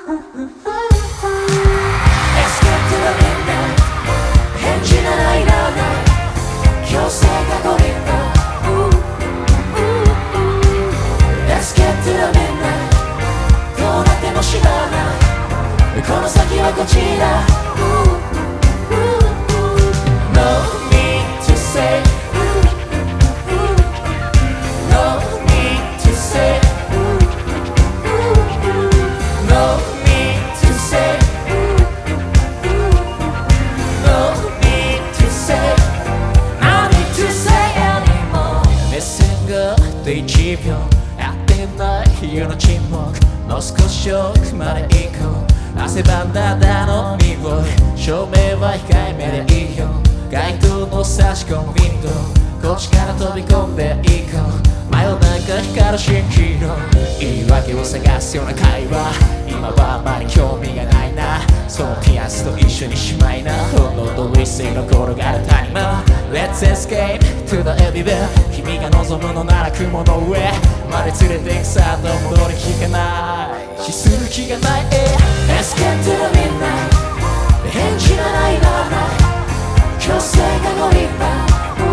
to the midnight 返事ならいらない強制がゴリラ Let's get to the midnight どうなっても知らないこの先はこちら No need to say No need to say No need to say No need to say No need to say anymore 目線が1秒合ってない夜の沈黙もう少し奥まで行こう汗ばんだだの匂い照明は控えめでいいよ街灯の差し込むウィンドウこっちから飛び込んでいこう真夜中光る蜃気楼言い訳を探すような会話今はあまり興味がないなそのピアスと一緒にしまいなほんのと理性の転がる谷間 Let's escape to the everywhere 君が望むのなら雲の上まで連れてくさと戻りきかないしする気がない Let's get to the midnight 返事ならいらない強制がゴリラ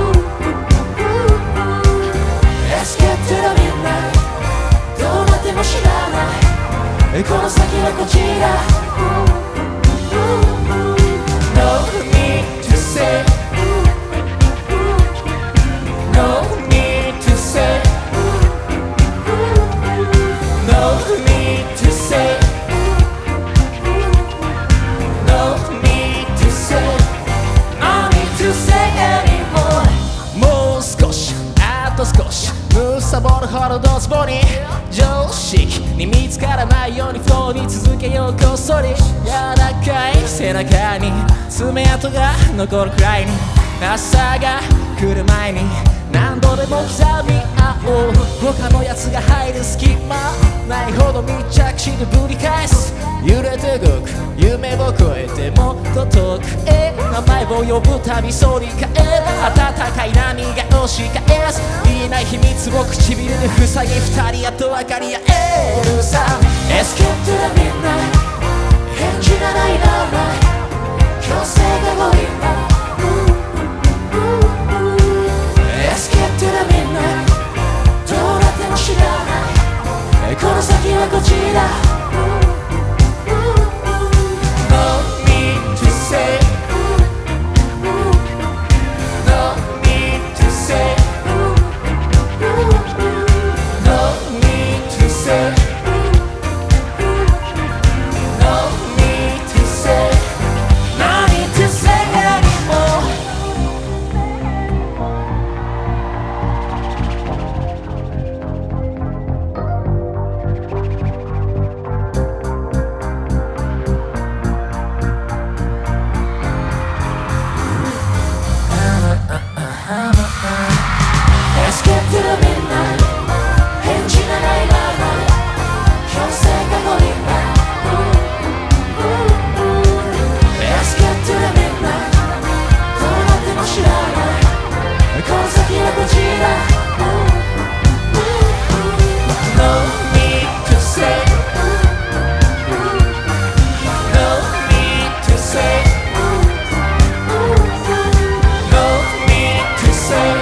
Let's get to the midnight どうなっても知らないこの先はこちら No need to say No need to say No need to say No need to say No need to say anymore もう少しあと少し貪るほどドツボに常識に見つからないようにフローに続けようこっそり柔らかい背中に爪痕が残るくらいに朝が来る前に何度でも刻み合おう他のやつが入る隙間ないほど密着してぶり返す揺れて動く夢を越えてもっと遠くへ名前を呼ぶたび反り返る暖かい波が押し返す言えない秘密を唇で塞ぎ二人やっと分かり合えるさ Let's get to the midnight 返事ならいらない強制がゴリラLet's get to the midnight どうなっても知らないこの先はこちら No need to say No need to say No need to say No need to say No need to say anymore Let's get to the midnight 返事ならいらない強制がゴリラ Let's get to the midnight どうなっても知らないこの先はこちら No need to say No need to say No need to say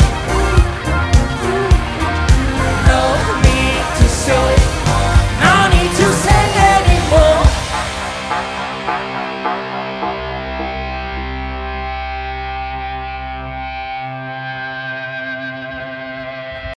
No need to say No need to say anymore